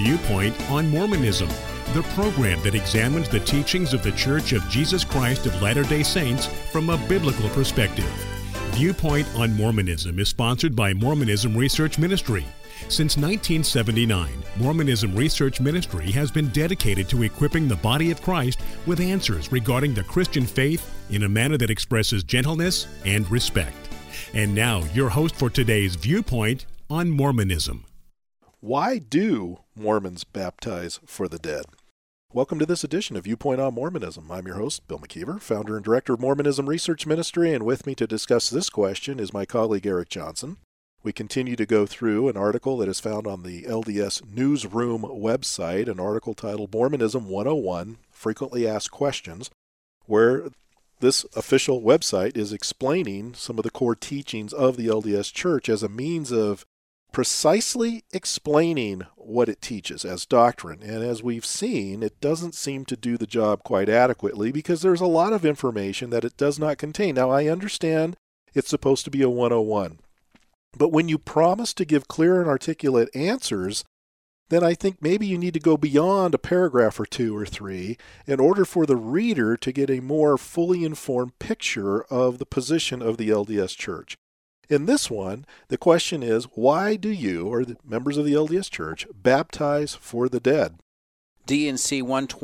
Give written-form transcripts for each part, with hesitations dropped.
Viewpoint on Mormonism, the program that examines the teachings of the Church of Jesus Christ of Latter-day Saints from a biblical perspective. Viewpoint on Mormonism is sponsored by Mormonism Research Ministry. Since 1979, Mormonism Research Ministry has been dedicated to equipping the body of Christ with answers regarding the Christian faith in a manner that expresses gentleness and respect. And now, your host for today's Viewpoint on Mormonism. Why do Mormons baptize for the dead? Welcome to this edition of Viewpoint on Mormonism. I'm your host, Bill McKeever, founder and director of Mormonism Research Ministry, and with me to discuss this question is my colleague Eric Johnson. We continue to go through an article that is found on the LDS Newsroom website, an article titled Mormonism 101, Frequently Asked Questions, where this official website is explaining some of the core teachings of the LDS Church as a means of precisely explaining what it teaches as doctrine. And as we've seen, it doesn't seem to do the job quite adequately because there's a lot of information that it does not contain. Now, I understand it's supposed to be a 101, but when you promise to give clear and articulate answers, then I think maybe you need to go beyond a paragraph or two or three in order for the reader to get a more fully informed picture of the position of the LDS Church. In this one, the question is, why do you, or the members of the LDS Church, baptize for the dead? D&C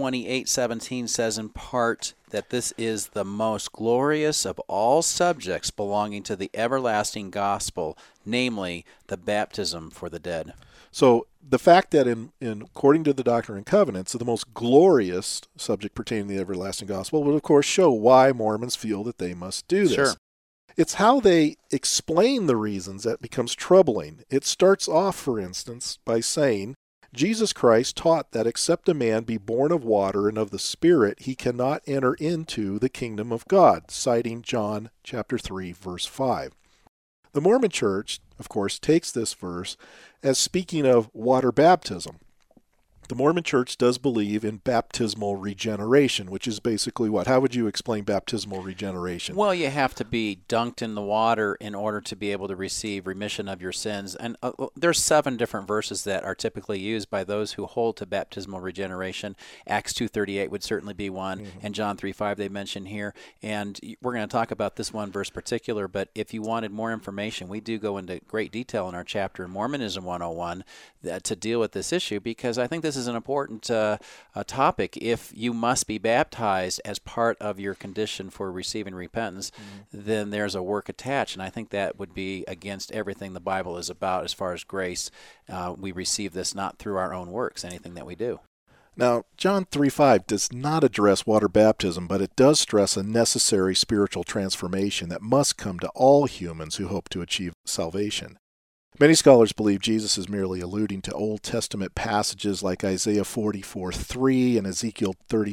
128:17 says in part that this is the most glorious of all subjects belonging to the everlasting gospel, namely the baptism for the dead. So the fact that according to the Doctrine and Covenants, the most glorious subject pertaining to the everlasting gospel would of course show why Mormons feel that they must do this. Sure. It's how they explain the reasons that becomes troubling. It starts off, for instance, by saying, Jesus Christ taught that except a man be born of water and of the Spirit, he cannot enter into the kingdom of God, citing John chapter 3, verse 5. The Mormon Church, of course, takes this verse as speaking of water baptism. The Mormon Church does believe in baptismal regeneration, which is basically what? How would you explain baptismal regeneration? Well, you have to be dunked in the water in order to be able to receive remission of your sins. And there's 7 different verses that are typically used by those who hold to baptismal regeneration. Acts 2:38 would certainly be one, and John 3:5 they mention here. And we're going to talk about this one verse particular, but if you wanted more information, we do go into great detail in our chapter in Mormonism 101 to deal with this issue, because I think this is an important topic. If you must be baptized as part of your condition for receiving repentance, then there's a work attached, and I think that would be against everything the Bible is about as far as grace. We receive this not through our own works, anything that we do. Now, John 3:5 does not address water baptism, but it does stress a necessary spiritual transformation that must come to all humans who hope to achieve salvation. Many scholars believe Jesus is merely alluding to Old Testament passages like Isaiah 44:3 and Ezekiel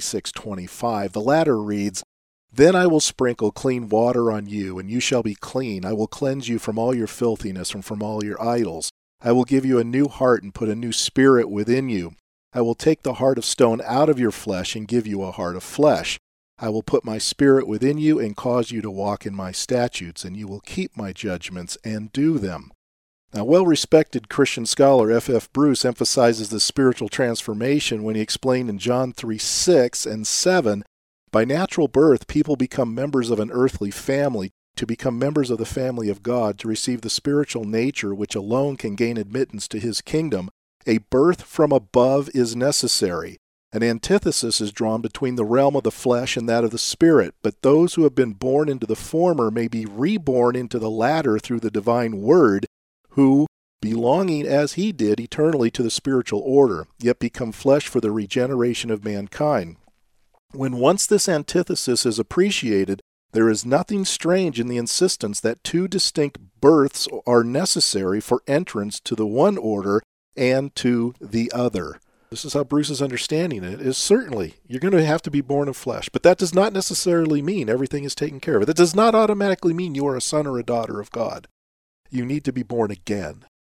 36:25. The latter reads, "Then I will sprinkle clean water on you, and you shall be clean. I will cleanse you from all your filthiness and from all your idols. I will give you a new heart and put a new spirit within you. I will take the heart of stone out of your flesh and give you a heart of flesh. I will put my spirit within you and cause you to walk in my statutes, and you will keep my judgments and do them." Now, well-respected Christian scholar F.F. Bruce emphasizes the spiritual transformation when he explained in John 3:6 and 7, by natural birth, people become members of an earthly family. To become members of the family of God, to receive the spiritual nature which alone can gain admittance to his kingdom, a birth from above is necessary. An antithesis is drawn between the realm of the flesh and that of the spirit, but those who have been born into the former may be reborn into the latter through the divine word, who, belonging as he did eternally to the spiritual order, yet become flesh for the regeneration of mankind. When once this antithesis is appreciated, there is nothing strange in the insistence that 2 distinct births are necessary for entrance to the one order and to the other. This is how Bruce is understanding it, is certainly you're going to have to be born of flesh, but that does not necessarily mean everything is taken care of. That does not automatically mean you are a son or a daughter of God. You need to be born again.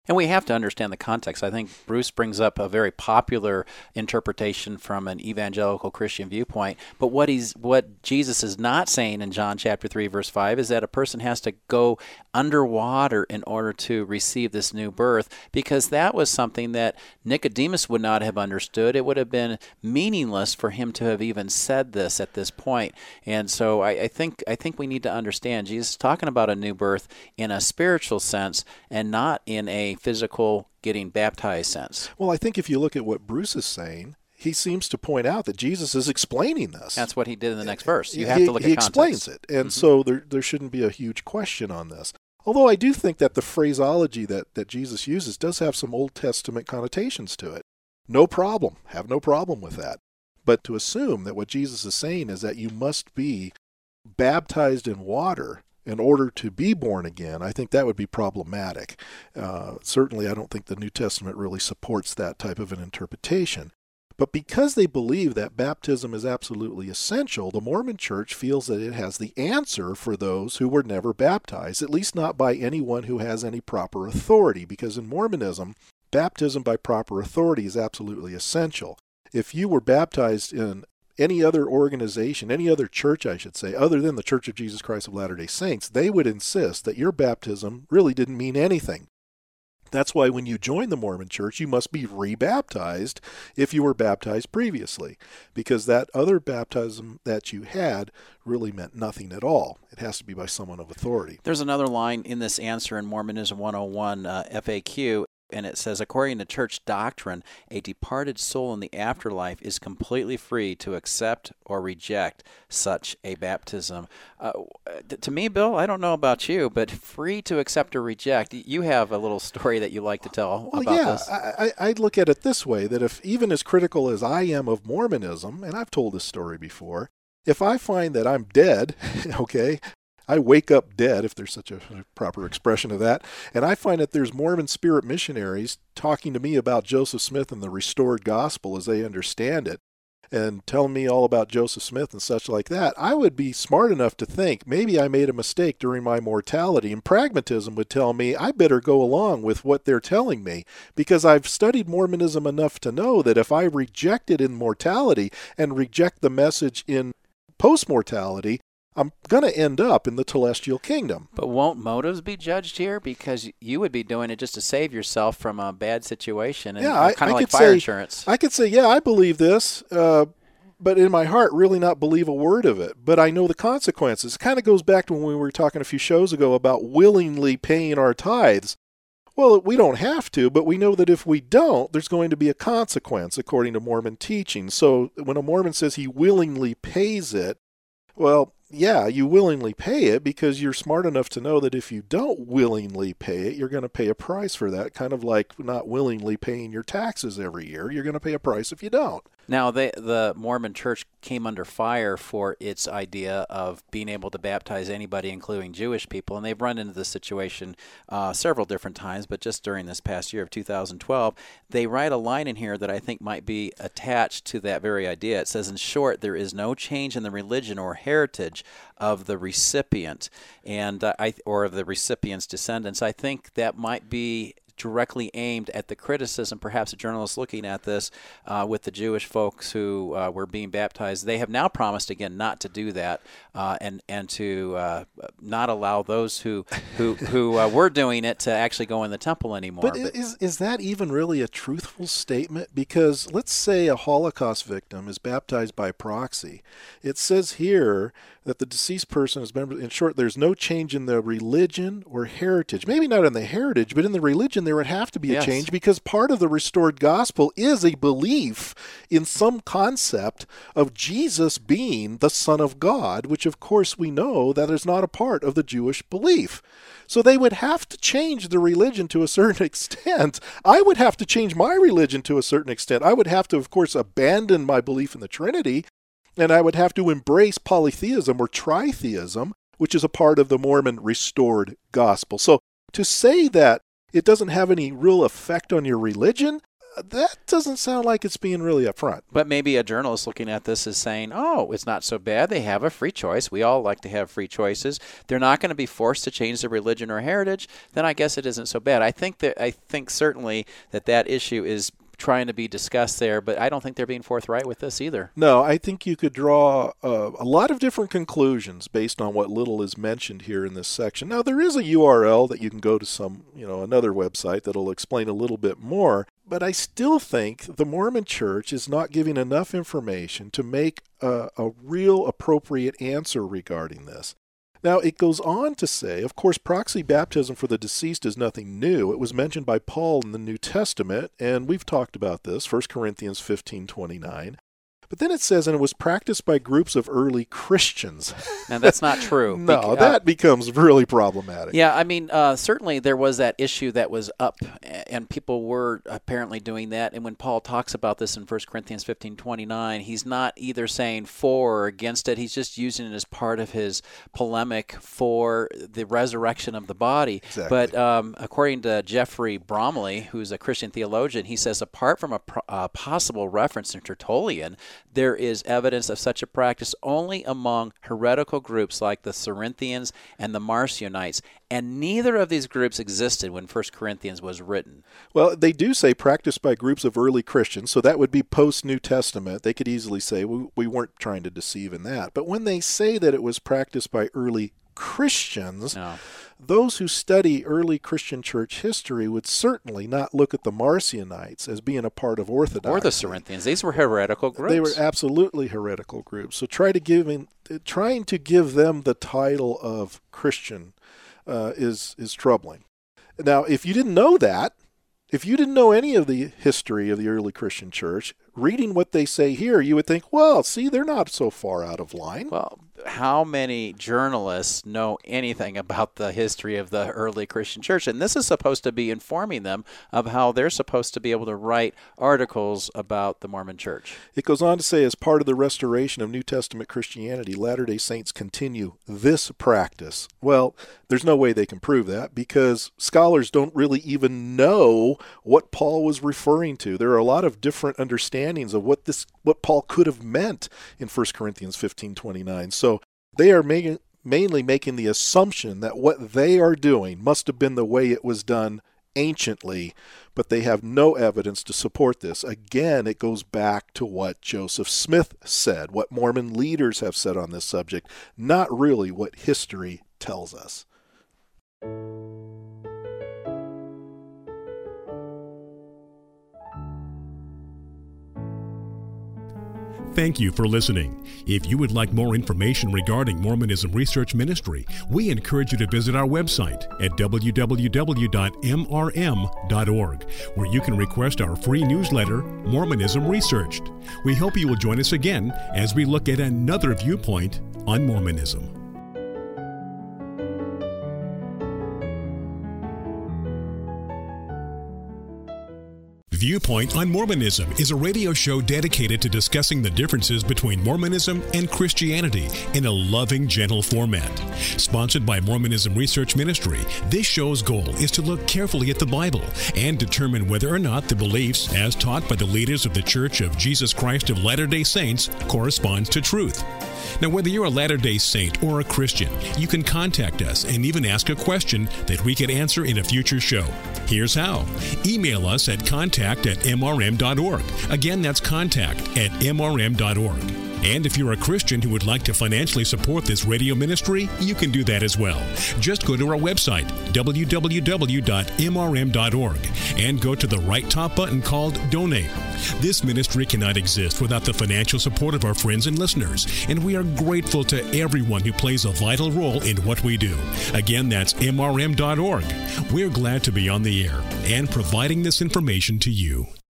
And we have to understand the context. I think Bruce brings up a very popular interpretation from an evangelical Christian viewpoint. But what Jesus is not saying in John chapter 3, verse 5 is that a person has to go underwater in order to receive this new birth, because that was something that Nicodemus would not have understood. It would have been meaningless for him to have even said this at this point. And so I think we need to understand Jesus is talking about a new birth in a spiritual sense and not in a physical getting baptized sense. Well, I think if you look at what Bruce is saying, he seems to point out that Jesus is explaining this. That's what he did in the next verse. You have to look at context. He explains it, and so there shouldn't be a huge question on this. Although I do think that the phraseology that Jesus uses does have some Old Testament connotations to it. No problem. Have no problem with that. But to assume that what Jesus is saying is that you must be baptized in water in order to be born again, I think that would be problematic. Certainly, I don't think the New Testament really supports that type of an interpretation. But because they believe that baptism is absolutely essential, the Mormon Church feels that it has the answer for those who were never baptized, at least not by anyone who has any proper authority, because in Mormonism, baptism by proper authority is absolutely essential. If you were baptized in any other organization, any other church, I should say, other than the Church of Jesus Christ of Latter-day Saints, they would insist that your baptism really didn't mean anything. That's why when you join the Mormon Church, you must be rebaptized if you were baptized previously, because that other baptism that you had really meant nothing at all. It has to be by someone of authority. There's another line in this answer in Mormonism 101 FAQ, and it says, according to church doctrine, a departed soul in the afterlife is completely free to accept or reject such a baptism. To me, Bill, I don't know about you, but free to accept or reject, you have a little story that you like to tell about this. I'd look at it this way, that if even as critical as I am of Mormonism, and I've told this story before, if I find that I'm dead, okay, I wake up dead, if there's such a proper expression of that, and I find that there's Mormon spirit missionaries talking to me about Joseph Smith and the restored gospel as they understand it, and telling me all about Joseph Smith and such like that, I would be smart enough to think maybe I made a mistake during my mortality, and pragmatism would tell me I better go along with what they're telling me, because I've studied Mormonism enough to know that if I reject it in mortality and reject the message in post-mortality, I'm going to end up in the celestial kingdom. But won't motives be judged here? Because you would be doing it just to save yourself from a bad situation, and kind of like fire insurance. I could say, yeah, I believe this, but in my heart really not believe a word of it. But I know the consequences. It kind of goes back to when we were talking a few shows ago about willingly paying our tithes. Well, we don't have to, but we know that if we don't, there's going to be a consequence according to Mormon teaching. So when a Mormon says he willingly pays it, well, yeah, you willingly pay it because you're smart enough to know that if you don't willingly pay it, you're going to pay a price for that. Kind of like not willingly paying your taxes every year. You're going to pay a price if you don't. Now, the Mormon Church came under fire for its idea of being able to baptize anybody, including Jewish people, and they've run into this situation several different times, but just during this past year of 2012, they write a line in here that I think might be attached to that very idea. It says, in short, there is no change in the religion or heritage of the recipient or of the recipient's descendants. I think that might be directly aimed at the criticism, perhaps a journalist looking at this with the Jewish folks who were being baptized. They have now promised again not to do that and to not allow those who were doing it to actually go in the temple anymore. But is that even really a truthful statement? Because let's say a Holocaust victim is baptized by proxy. It says here that the deceased person is member. In short, there's no change in the religion or heritage. Maybe not in the heritage, but in the religion there would have to be a change, because part of the restored gospel is a belief in some concept of Jesus being the Son of God, which of course we know that is not a part of the Jewish belief. So they would have to change the religion to a certain extent. I would have to change my religion to a certain extent. I would have to, of course, abandon my belief in the Trinity, and I would have to embrace polytheism or tritheism, which is a part of the Mormon restored gospel. So to say that it doesn't have any real effect on your religion, that doesn't sound like it's being really upfront. But maybe a journalist looking at this is saying, oh, it's not so bad. They have a free choice. We all like to have free choices. They're not going to be forced to change their religion or heritage. Then I guess it isn't so bad. I think certainly that issue is trying to be discussed there, but I don't think they're being forthright with this either. No, I think you could draw a lot of different conclusions based on what little is mentioned here in this section. Now, there is a URL that you can go to another website that'll explain a little bit more, but I still think the Mormon Church is not giving enough information to make a real appropriate answer regarding this. Now, it goes on to say, of course, proxy baptism for the deceased is nothing new. It was mentioned by Paul in the New Testament, and we've talked about this, 1 Corinthians 15:29. But then it says, and it was practiced by groups of early Christians. Now, that's not true. No, that becomes really problematic. Yeah, I mean, certainly there was that issue that was up, and people were apparently doing that. And when Paul talks about this in 1 Corinthians 15:29, he's not either saying for or against it. He's just using it as part of his polemic for the resurrection of the body. Exactly. But according to Jeffrey Bromley, who's a Christian theologian, he says, apart from a possible reference to Tertullian, there is evidence of such a practice only among heretical groups like the Cerinthians and the Marcionites, and neither of these groups existed when 1 Corinthians was written. Well, they do say practiced by groups of early Christians, so that would be post-New Testament. They could easily say we weren't trying to deceive in that. But when they say that it was practiced by early Christians, those who study early Christian church history would certainly not look at the Marcionites as being a part of Orthodoxy. Or the Cerinthians. These were heretical groups. They were absolutely heretical groups. So trying to give them the title of Christian is troubling. Now, if you didn't know that, if you didn't know any of the history of the early Christian church, reading what they say here, you would think, well, see, they're not so far out of line. Well, how many journalists know anything about the history of the early Christian church? And this is supposed to be informing them of how they're supposed to be able to write articles about the Mormon church. It goes on to say, as part of the restoration of New Testament Christianity, Latter-day Saints continue this practice. Well, there's no way they can prove that because scholars don't really even know what Paul was referring to. There are a lot of different understandings of what Paul could have meant in 1 Corinthians 15:29. So they are mainly making the assumption that what they are doing must have been the way it was done anciently, but they have no evidence to support this. Again, it goes back to what Joseph Smith said, what Mormon leaders have said on this subject, not really what history tells us. Thank you for listening. If you would like more information regarding Mormonism Research Ministry, we encourage you to visit our website at www.mrm.org, where you can request our free newsletter, Mormonism Researched. We hope you will join us again as we look at another viewpoint on Mormonism. Viewpoint on Mormonism is a radio show dedicated to discussing the differences between Mormonism and Christianity in a loving, gentle format. Sponsored by Mormonism Research Ministry, this show's goal is to look carefully at the Bible and determine whether or not the beliefs as taught by the leaders of the Church of Jesus Christ of Latter-day Saints corresponds to truth. Now, whether you're a Latter-day Saint or a Christian, you can contact us and even ask a question that we could answer in a future show. Here's how. Email us at contact@mrm.org. Again, that's contact@mrm.org. And if you're a Christian who would like to financially support this radio ministry, you can do that as well. Just go to our website, www.mrm.org, and go to the right top button called Donate. This ministry cannot exist without the financial support of our friends and listeners, and we are grateful to everyone who plays a vital role in what we do. Again, that's mrm.org. We're glad to be on the air and providing this information to you.